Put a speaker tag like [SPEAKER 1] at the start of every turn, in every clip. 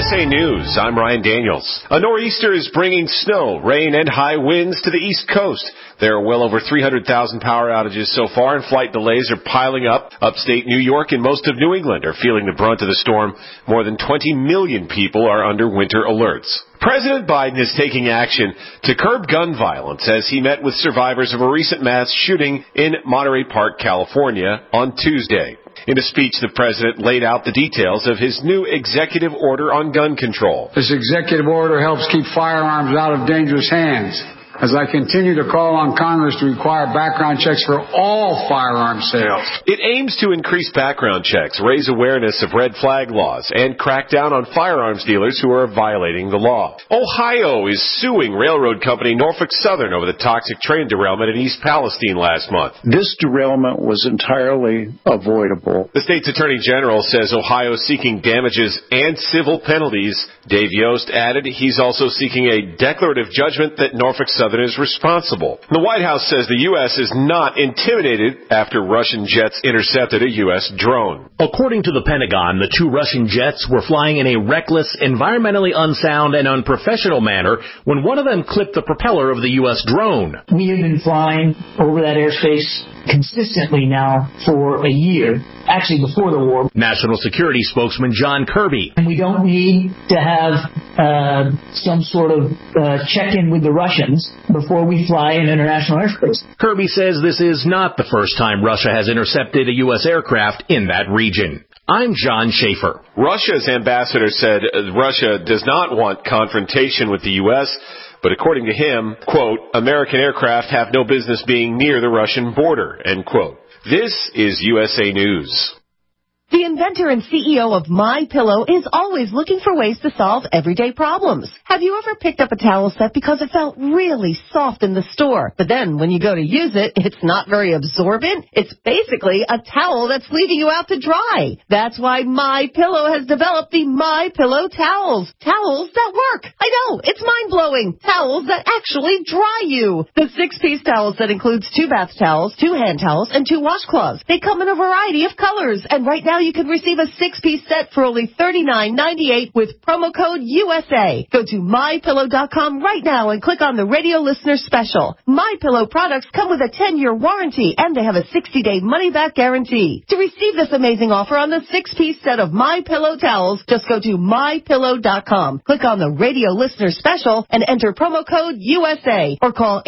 [SPEAKER 1] USA News, I'm Ryan Daniels. A nor'easter is bringing snow, rain, and high winds to the East Coast. There are well over 300,000 power outages so far, and flight delays are piling up. Upstate New York and most of New England are feeling the brunt of the storm. More than 20 million people are under winter alerts. President Biden is taking action to curb gun violence as he met with survivors of a recent mass shooting in Monterey Park, California on Tuesday. In a speech, the president laid out the details of his new executive order on gun control.
[SPEAKER 2] This executive order helps keep firearms out of dangerous hands, as I continue to call on Congress to require background checks for all firearm sales.
[SPEAKER 1] It aims to increase background checks, raise awareness of red flag laws, and crack down on firearms dealers who are violating the law. Ohio is suing railroad company Norfolk Southern over the toxic train derailment in East Palestine last month.
[SPEAKER 3] This derailment was entirely avoidable.
[SPEAKER 1] The state's attorney general says Ohio is seeking damages and civil penalties. Dave Yost added he's also seeking a declarative judgment that Norfolk Southern is responsible. The White House says the U.S. is not intimidated after Russian jets intercepted a U.S. drone.
[SPEAKER 4] According to the Pentagon, the two Russian jets were flying in a reckless, environmentally unsound, and unprofessional manner when one of them clipped the propeller of the U.S. drone.
[SPEAKER 5] We have been flying over that airspace consistently now for a year, actually before the war.
[SPEAKER 4] National Security spokesman John Kirby.
[SPEAKER 5] And we don't need to have some sort of check-in with the Russians before we fly in international airspace.
[SPEAKER 4] Kirby says this is not the first time Russia has intercepted a U.S. aircraft in that region. I'm John Schaefer.
[SPEAKER 1] Russia's ambassador said Russia does not want confrontation with the U.S., but according to him, quote, American aircraft have no business being near the Russian border, end quote. This is USA News.
[SPEAKER 6] The inventor and CEO of MyPillow is always looking for ways to solve everyday problems. Have you ever picked up a towel set because it felt really soft in the store, but then when you go to use it, it's not very absorbent? It's basically a towel that's leaving you out to dry. That's why MyPillow has developed the MyPillow towels. Towels that work. I know, it's mind-blowing. Towels that actually dry you. The 6-piece towel set includes 2 bath towels, 2 hand towels, and 2 washcloths. They come in a variety of colors, and right now you can receive a 6-piece set for only $39.98 with promo code USA. Go to MyPillow.com right now and click on the radio listener special. MyPillow products come with a 10-year warranty, and they have a 60-day money-back guarantee. To receive this amazing offer on the 6-piece set of MyPillow towels, just go to MyPillow.com. Click on the radio listener special and enter promo code USA or call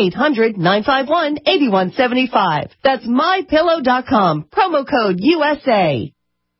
[SPEAKER 6] 800-951-8175. That's MyPillow.com. Promo code USA.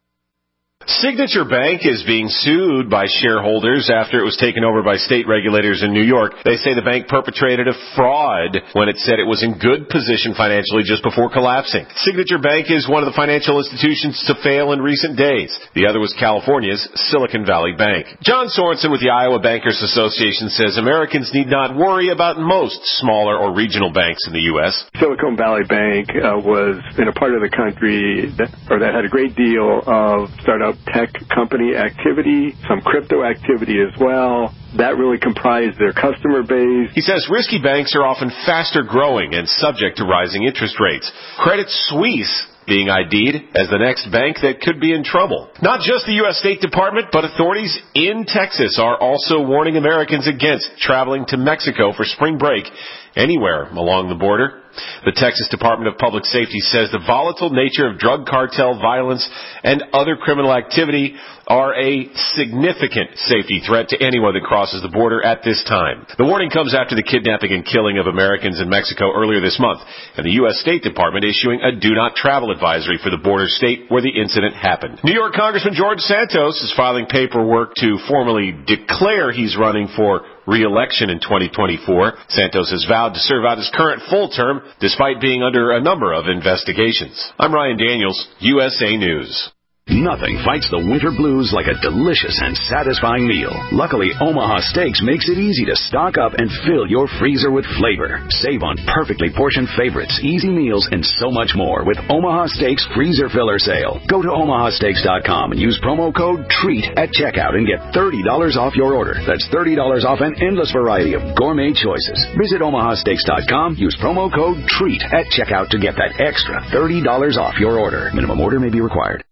[SPEAKER 1] Signature Bank is being sued by shareholders after it was taken over by state regulators in New York. They say the bank perpetrated a fraud when it said it was in good position financially just before collapsing. Signature Bank is one of the financial institutions to fail in recent days. The other was California's Silicon Valley Bank. John Sorensen with the Iowa Bankers Association says Americans need not worry about most smaller or regional banks in the U.S.
[SPEAKER 7] Silicon Valley Bank was in a part of the country that had a great deal of startup tech company activity, some crypto activity as well. That really comprised their customer base.
[SPEAKER 1] He says risky banks are often faster growing and subject to rising interest rates. Credit Suisse being ID'd as the next bank that could be in trouble. Not just the U.S. State Department, but authorities in Texas are also warning Americans against traveling to Mexico for spring break anywhere along the border. The Texas Department of Public Safety says the volatile nature of drug cartel violence and other criminal activity are a significant safety threat to anyone that crosses the border at this time. The warning comes after the kidnapping and killing of Americans in Mexico earlier this month, and the U.S. State Department issuing a do-not-travel advisory for the border state where the incident happened. New York Congressman George Santos is filing paperwork to formally declare he's running for re-election in 2024. Santos has vowed to serve out his current full term despite being under a number of investigations. I'm Ryan Daniels, USA News.
[SPEAKER 8] Nothing fights the winter blues like a delicious and satisfying meal. Luckily, Omaha Steaks makes it easy to stock up and fill your freezer with flavor. Save on perfectly portioned favorites, easy meals, and so much more with Omaha Steaks Freezer Filler Sale. Go to omahasteaks.com and use promo code TREAT at checkout and get $30 off your order. That's $30 off an endless variety of gourmet choices. Visit omahasteaks.com, use promo code TREAT at checkout to get that extra $30 off your order. Minimum order may be required.